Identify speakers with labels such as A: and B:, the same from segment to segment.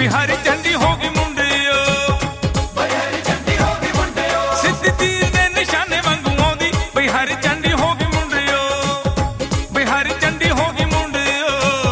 A: बिहारी झंडी होगी मुंडियो,
B: बिहारी झंडी होगी मुंडियो,
A: सिद्ध तीर दे निशाने वांगू आउंदी बिहारी झंडी होगी मुंडियो, बिहारी झंडी होगी मुंडियो।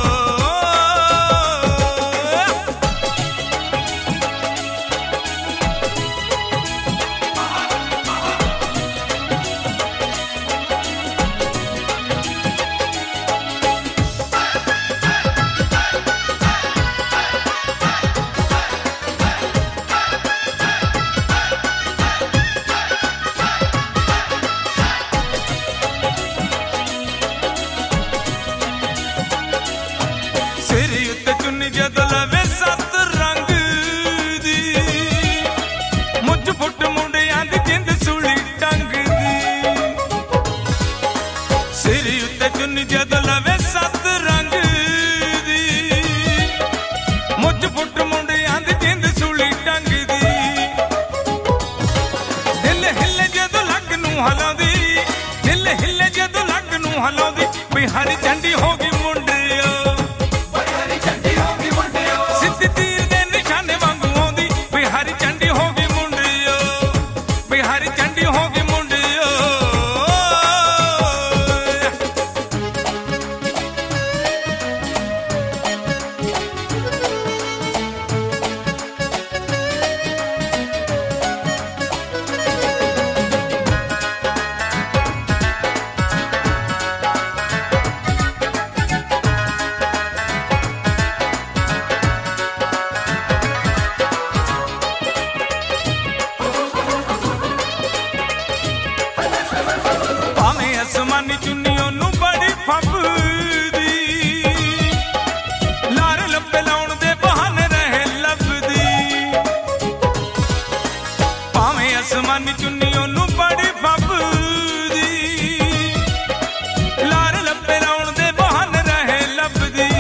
A: सिर उत्ते चुन्नी जद लवे सत रंग दी, मुझ फुट मुंडियां दी जिंद सूली टंग दी। सिर उत्ते चुन्नी जद लवे सत रंग दी, मुझ फुट मुंडियां दी जिंद सूली टंग दी। दिल हिले जद लग नूं हलांदी, दिल हिले जद लग नूं हलांदी बिहारी झंडी होगी मुंडियो, सिद्ध तीर दे निशाने वांगू आउंदी बिहारी झंडी होगी मुंडियो, बिहारी झंडी होगी मुंडियो। भावें आसमानी चुन्नी ओनू बड़ी फबदी, लार लप्पे लाउण दे बहाने रहे लभदी। भावें आसमानी चुन्नी ओनू बड़ी फबदी, लार लप्पे लाउण दे बहाने रहे लभदी।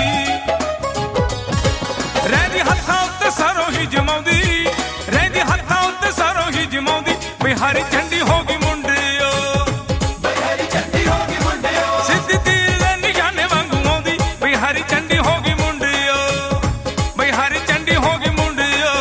A: रहिंदी हत्थां उत्ते सरों ही जमाउंदी, रहिंदी हत्थां उत्ते सरों ही जमाउंदी बिहारी झंडी होगी मुंडियो, सिद्ध तीर दे निशाने वांगू आउंदी बिहारी झंडी होगी मुंडियो, बिहारी झंडी होगी मुंडियो।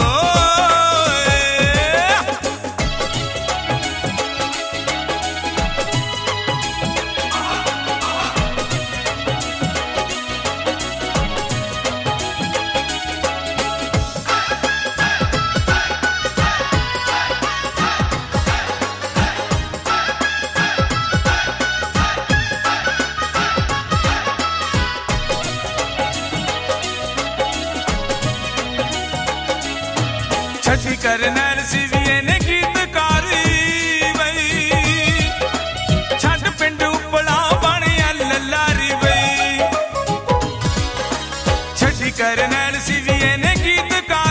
A: छठी करनैल सीवीए ने गीतकारी बई, छड़ पिंड उपला बनिया ललारी बई। छठी करनैल सीवीए ने गीतकारी